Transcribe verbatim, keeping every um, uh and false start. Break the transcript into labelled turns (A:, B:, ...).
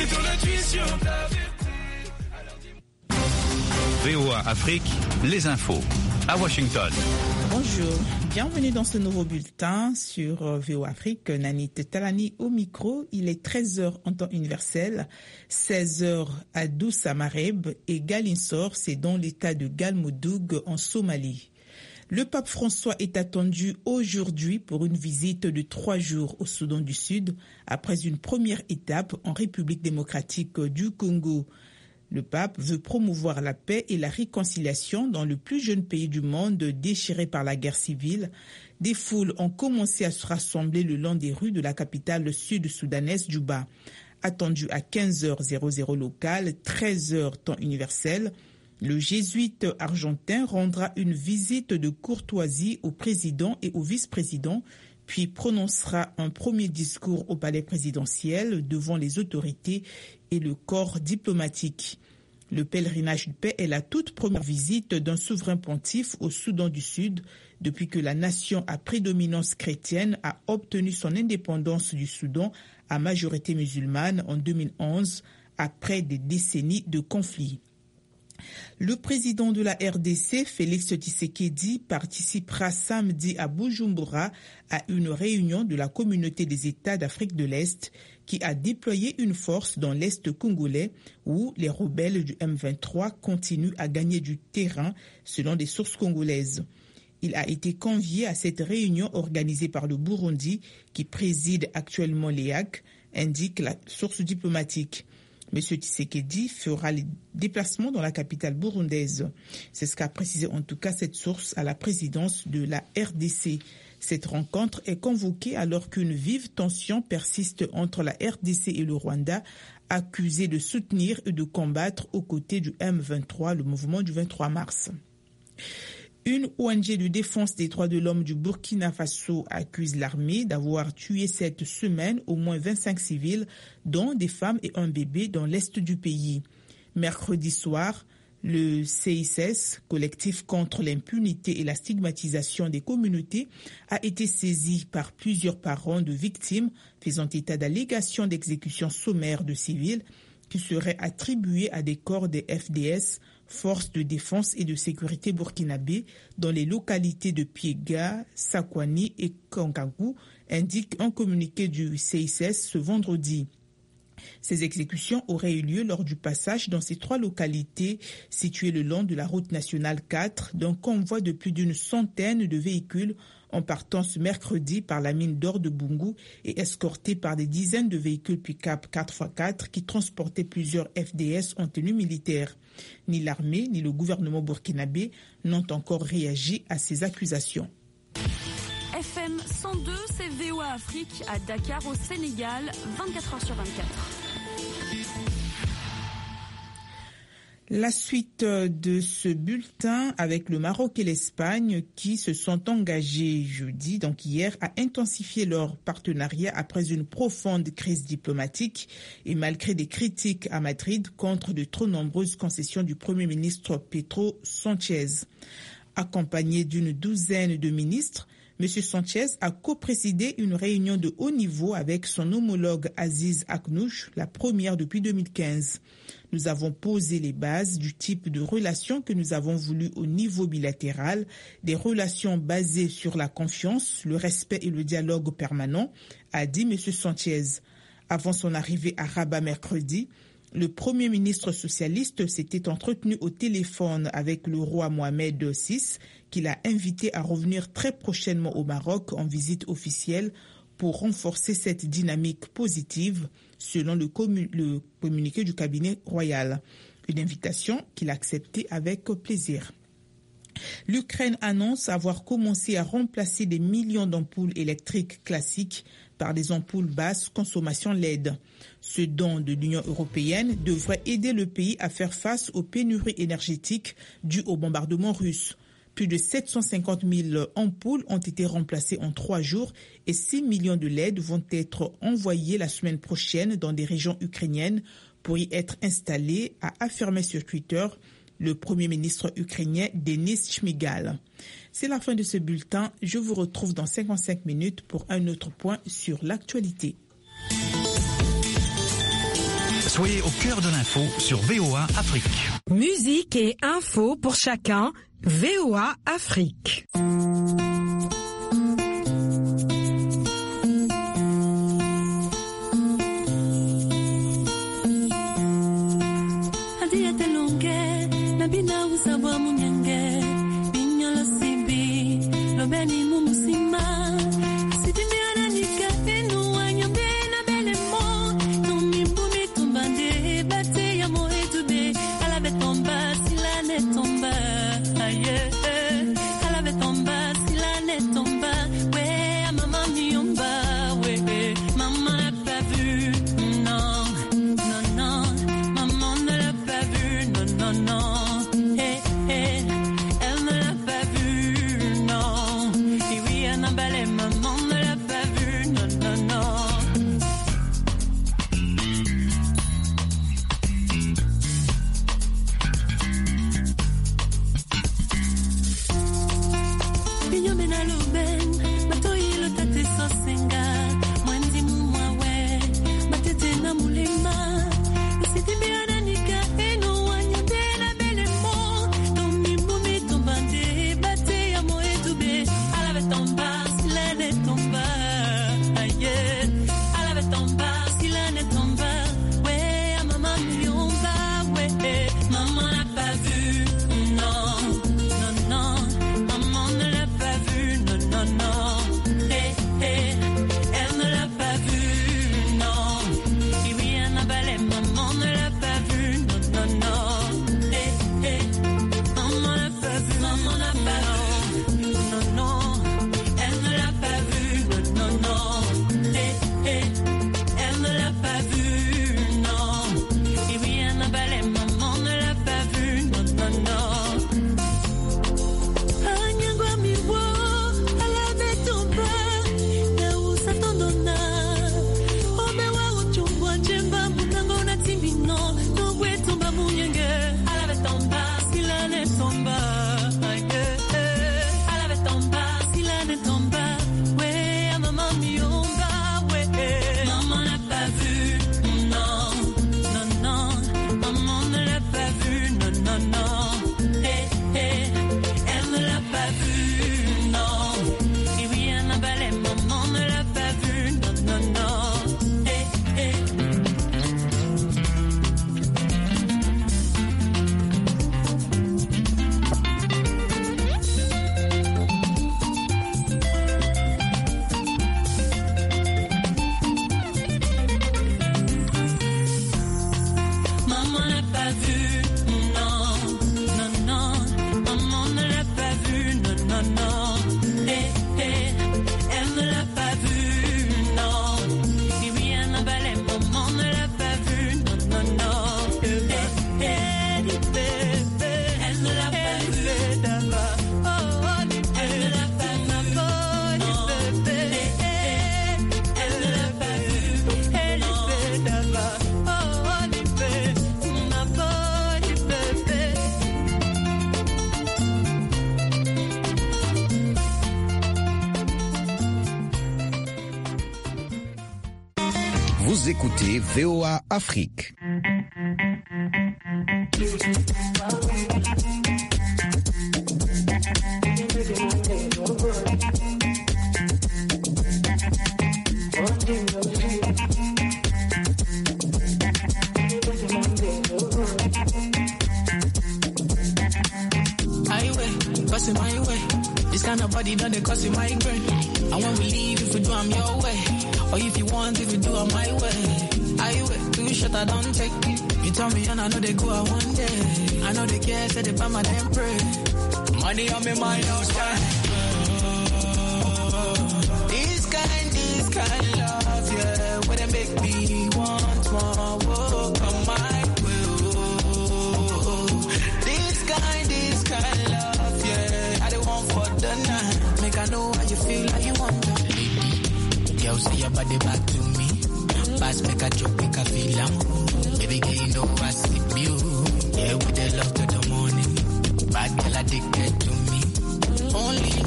A: ton intuition, ta vérité.
B: V O A Afrique, les infos à Washington.
C: Bonjour, bienvenue dans ce nouveau bulletin sur V O A Afrique. Nanit Talani au micro, il est treize heures en temps universel, seize heures à Doussa Mareb et Galinsor, c'est dans l'état de Galmudug en Somalie. Le pape François est attendu aujourd'hui pour une visite de trois jours au Soudan du Sud, après une première étape en République démocratique du Congo. Le pape veut promouvoir la paix et la réconciliation dans le plus jeune pays du monde déchiré par la guerre civile. Des foules ont commencé à se rassembler le long des rues de la capitale sud-soudanaise Djouba. Attendu à quinze heures local, treize heures temps universel, le jésuite argentin rendra une visite de courtoisie au président et au vice-président, puis prononcera un premier discours au palais présidentiel devant les autorités et le corps diplomatique. Le pèlerinage de paix est la toute première visite d'un souverain pontife au Soudan du Sud depuis que la nation à prédominance chrétienne a obtenu son indépendance du Soudan à majorité musulmane en deux mille onze, après des décennies de conflits. Le président de la R D C, Félix Tshisekedi, participera samedi à Bujumbura à une réunion de la communauté des États d'Afrique de l'Est qui a déployé une force dans l'Est congolais où les rebelles du M vingt-trois continuent à gagner du terrain selon des sources congolaises. Il a été convié à cette réunion organisée par le Burundi qui préside actuellement l'E A C, indique la source diplomatique. M. Tshisekedi fera les déplacements dans la capitale burundaise. C'est ce qu'a précisé en tout cas cette source à la présidence de la R D C. Cette rencontre est convoquée alors qu'une vive tension persiste entre la R D C et le Rwanda, accusés de soutenir et de combattre aux côtés du M vingt-trois, le mouvement du vingt-trois mars. Une O N G de défense des droits de l'homme du Burkina Faso accuse l'armée d'avoir tué cette semaine au moins vingt-cinq civils, dont des femmes et un bébé dans l'est du pays. Mercredi soir, le C I S S, collectif contre l'impunité et la stigmatisation des communautés, a été saisi par plusieurs parents de victimes faisant état d'allégations d'exécution sommaire de civils qui seraient attribuées à des corps des F D S, Forces de défense et de sécurité burkinabé, dans les localités de Piega, Sakwani et Kangagou, indique un communiqué du C I S S ce vendredi. Ces exécutions auraient eu lieu lors du passage dans ces trois localités situées le long de la route nationale quatre d'un convoi de plus d'une centaine de véhicules en partant ce mercredi par la mine d'or de Bungu et escortés par des dizaines de véhicules pick-up quatre par quatre qui transportaient plusieurs F D S en tenue militaire. Ni l'armée ni le gouvernement burkinabé n'ont encore réagi à ces accusations.
D: F M cent deux, c'est V O A Afrique à Dakar au Sénégal, vingt-quatre heures sur vingt-quatre.
C: La suite de ce bulletin avec le Maroc et l'Espagne qui se sont engagés jeudi, donc hier, à intensifier leur partenariat après une profonde crise diplomatique et malgré des critiques à Madrid contre de trop nombreuses concessions du Premier ministre Pedro Sánchez. Accompagné d'une douzaine de ministres, M. Sánchez a coprésidé une réunion de haut niveau avec son homologue Aziz Aknouch, la première depuis deux mille quinze. Nous avons posé les bases du type de relations que nous avons voulu au niveau bilatéral, des relations basées sur la confiance, le respect et le dialogue permanent, a dit M. Sánchez. Avant son arrivée à Rabat mercredi, le Premier ministre socialiste s'était entretenu au téléphone avec le roi Mohamed six, qu'il a invité à revenir très prochainement au Maroc en visite officielle pour renforcer cette dynamique positive, selon le, commun- le communiqué du cabinet royal. Une invitation qu'il a acceptée avec plaisir. L'Ukraine annonce avoir commencé à remplacer des millions d'ampoules électriques classiques par des ampoules basse consommation L E D. Ce don de l'Union européenne devrait aider le pays à faire face aux pénuries énergétiques dues au bombardement russe. Plus de sept cent cinquante mille ampoules ont été remplacées en trois jours et six millions de L E D vont être envoyés la semaine prochaine dans des régions ukrainiennes pour y être installés, a affirmé sur Twitter le Premier ministre ukrainien Denis Shmyhal. C'est la fin de ce bulletin. Je vous retrouve dans cinquante-cinq minutes pour un autre point sur l'actualité.
B: Soyez au cœur de l'info sur V O A Afrique.
E: Musique et info pour chacun, V O A Afrique.
F: Vous écoutez V O A Afrique.
G: Cause my way, this kind of body done they cause it my brain. I want to leave if you do I'm your way, or if you want if you do I'm my way. I wait, too short I don't take. You tell me and I know they go out one day. I know they care, say they buy my damn pray. Money on me mind outside. This kind, this kind of love, yeah, where they make me want more. Whoa, come my way. This kind, this kind of love, yeah, I don't want for the night. Make I know how you feel, how you want to. Lady, girl, say your body back to me. Pass, make a joke, make a feel am. Baby girl, you know I sleep you. Yeah, with the love to the morning. Bad girl addicted to me. Only